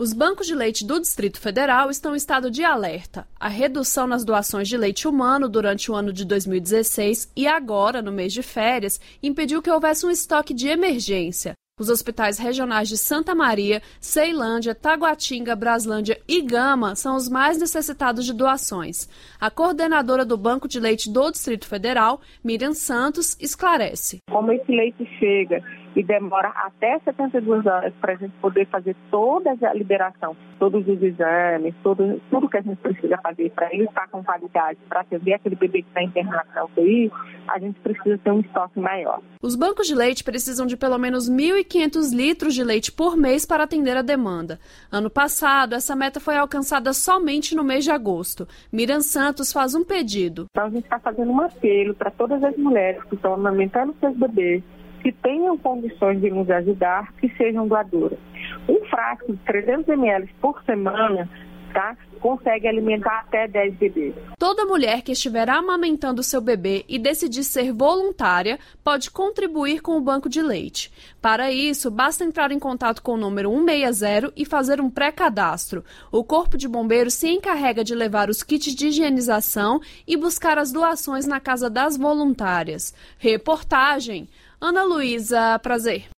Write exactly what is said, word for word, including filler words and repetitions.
Os bancos de leite do Distrito Federal estão em estado de alerta. A redução nas doações de leite humano durante o ano de dois mil e dezesseis e agora, no mês de férias, impediu que houvesse um estoque de emergência. Os hospitais regionais de Santa Maria, Ceilândia, Taguatinga, Braslândia e Gama são os mais necessitados de doações. A coordenadora do Banco de Leite do Distrito Federal, Miriam Santos, esclarece. Como esse leite chega e demora até setenta e duas horas para a gente poder fazer toda a liberação, todos os exames, todo, tudo que a gente precisa fazer para ele estar com qualidade, para atender aquele bebê que está internado na U T I, a gente precisa ter um estoque maior. Os bancos de leite precisam de pelo menos mil e quinhentos litros de leite por mês para atender a demanda. Ano passado, essa meta foi alcançada somente no mês de agosto. Miriam Santos faz um pedido. Então, a gente está fazendo um apelo para todas as mulheres que estão amamentando seus bebês, que tenham condições de nos ajudar, que sejam doadoras. Um frasco de trezentos mililitros por semana, tá, consegue alimentar até dez bebês. Toda mulher que estiver amamentando seu bebê e decidir ser voluntária pode contribuir com o banco de leite. Para isso, basta entrar em contato com o número cento e sessenta e fazer um pré-cadastro. O Corpo de Bombeiros se encarrega de levar os kits de higienização e buscar as doações na casa das voluntárias. Reportagem Ana Luísa Prazer.